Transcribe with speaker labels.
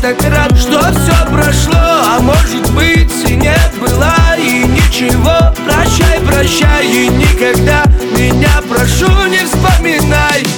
Speaker 1: так рад, что все прошло. А может быть и не было, и ничего. Прощай, прощай, и никогда меня, прошу, не вспоминай.